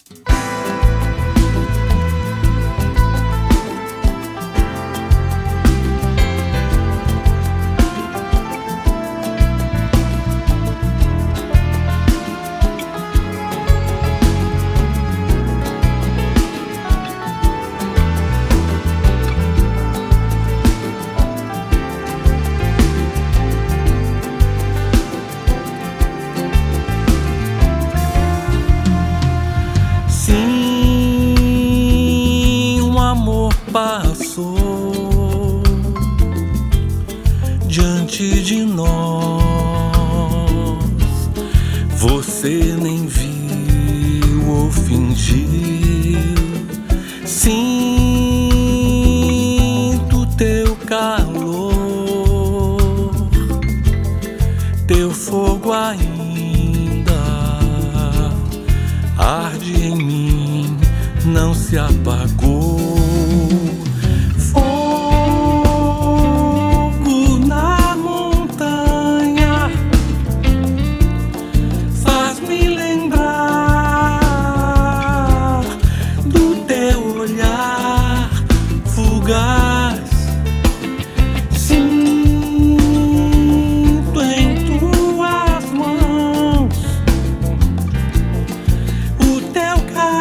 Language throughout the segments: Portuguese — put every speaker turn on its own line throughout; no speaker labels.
Passou diante de nós, você nem viu ou fingiu. Sinto teu calor, teu fogo ainda arde em mim, não se apagou. Sinto em tuas mãos o teu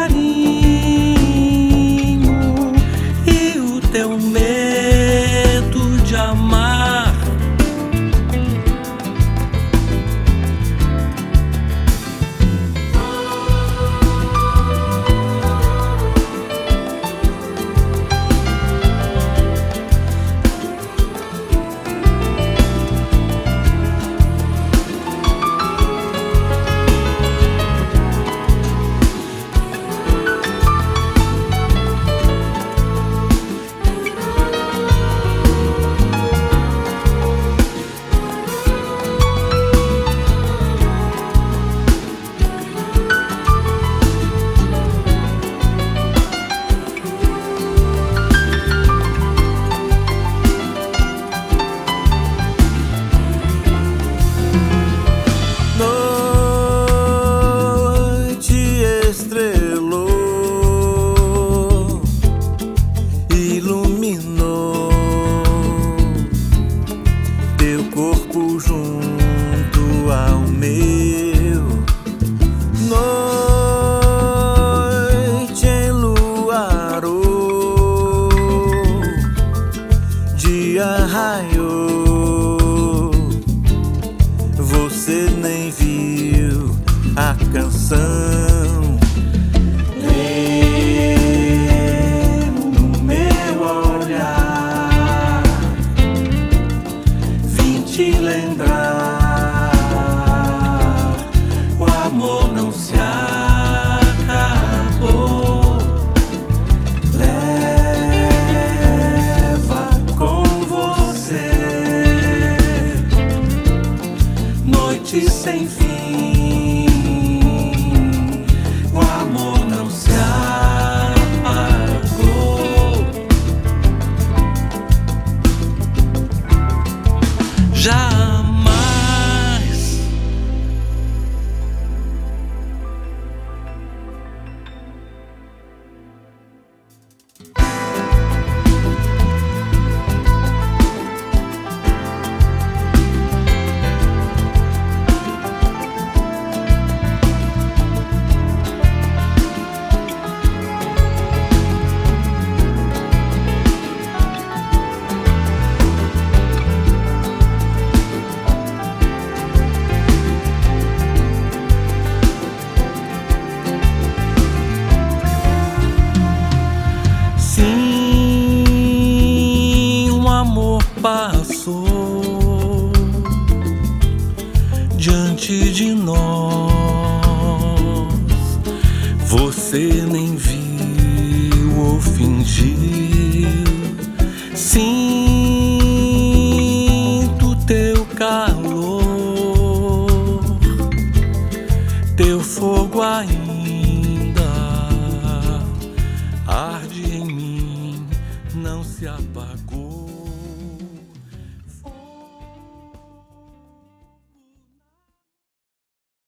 carinho e o teu medo de amar. Iluminou teu corpo junto ao meu. Noite enluarou, dia raiou, você nem viu a canção. Te lembrar, o amor não se acabou. Leva com você noite sem fim. O amor não se apagou. Jamais. Passou diante de nós, você nem viu ou fingiu. Sinto teu calor, teu fogo ainda